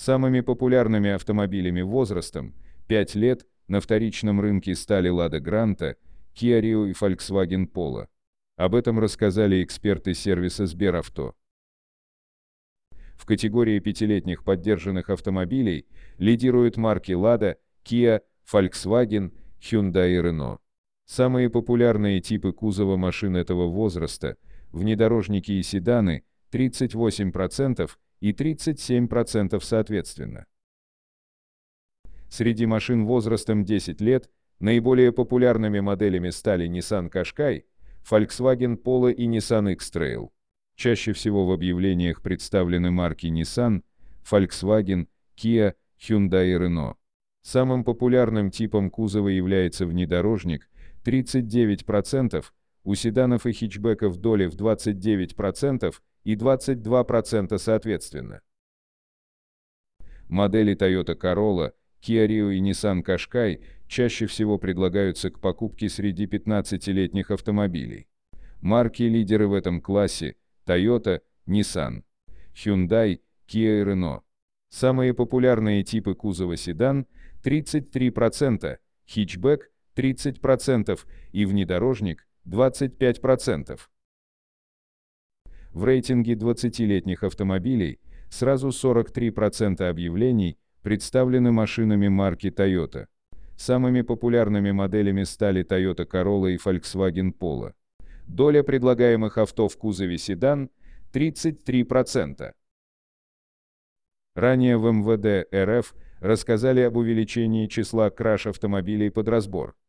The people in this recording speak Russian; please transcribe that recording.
Самыми популярными автомобилями возрастом 5 лет на вторичном рынке стали Lada Granta, Kia Rio и Volkswagen Polo. Об этом рассказали эксперты сервиса Сберавто. В категории пятилетних поддержанных автомобилей лидируют марки Lada, Kia, Volkswagen, Hyundai и Renault. Самые популярные типы кузова машин этого возраста – внедорожники и седаны – 38% и 37% соответственно. Среди машин возрастом 10 лет наиболее популярными моделями стали Nissan Qashqai, Volkswagen Polo и Nissan X-Trail. Чаще всего в объявлениях представлены марки Nissan, Volkswagen, Kia, Hyundai и Renault. Самым популярным типом кузова является внедорожник – 39%, у седанов и хэтчбеков доли в 29% и 22% соответственно. Модели Toyota Corolla, Kia Rio и Nissan Qashqai чаще всего предлагаются к покупке среди 15-летних автомобилей. Марки-лидеры в этом классе – Toyota, Nissan, Hyundai, Kia и Renault. Самые популярные типы кузова седан – 33%, хэтчбэк – 30% и внедорожник – 25%. В рейтинге 20-летних автомобилей сразу 43% объявлений представлены машинами марки Toyota. Самыми популярными моделями стали Toyota Corolla и Volkswagen Polo. Доля предлагаемых авто в кузове седан – 33%. Ранее в МВД РФ рассказали об увеличении числа краш-автомобилей под разбор.